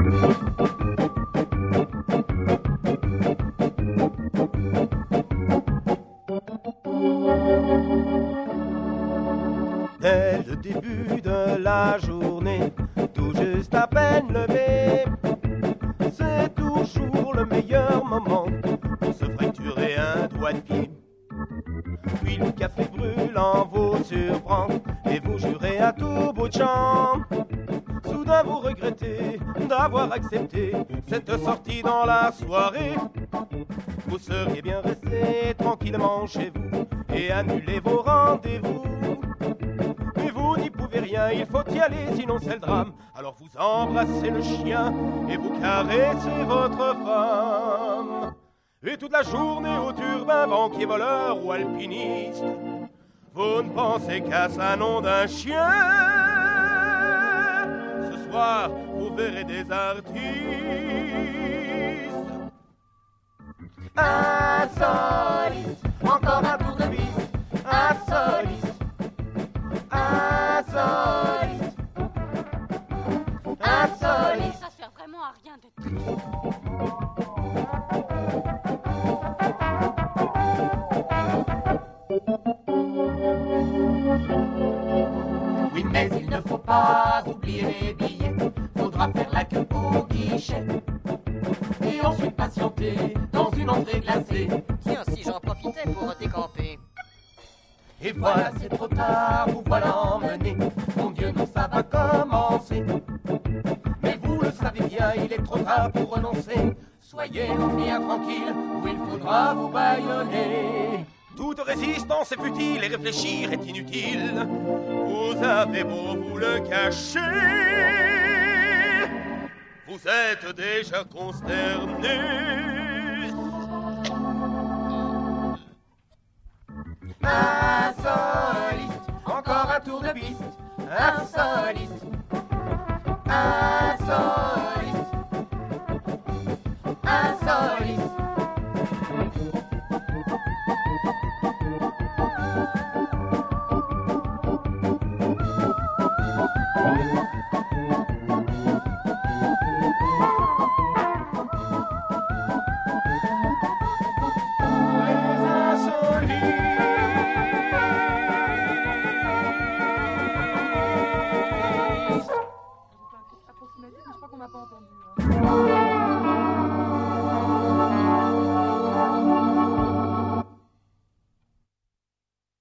Dès le début de la journée, tout juste à peine levé, c'est toujours le meilleur moment pour se fracturer un doigt de pied. Puis le café brûlant vous surprend et vous jurez à tout bout de champ. Soudain vous regrettez d'avoir accepté cette sortie dans la soirée. Vous seriez bien resté tranquillement chez vous et annuler vos rendez-vous. Mais vous n'y pouvez rien, il faut y aller, sinon c'est le drame. Alors vous embrassez le chien et vous caressez votre femme. Et toute la journée au turbin, banquier, voleur ou alpiniste, vous ne pensez qu'à sa nom d'un chien. Ce soir, vous verrez des artistes. Insolite, encore un tour de piste. Insolite, insolite, insolite. Ça sert vraiment à rien de triste. Oui, mais il ne faut pas oublier les billets. Faudra faire la queue au guichet. Et ensuite patienter dans une entrée glacée. Tiens, si j'en profitais pour décamper. Et voilà, c'est trop tard, vous voilà emmené. Mon Dieu, non, ça va commencer. Mais vous le savez bien, il est trop tard pour renoncer. Soyez bien tranquille, ou il faudra vous bâillonner. Toute résistance est futile et réfléchir est inutile. Vous avez beau vous le cacher, vous êtes déjà consterné. Insolite, encore un tour de piste. Insolite, insolite.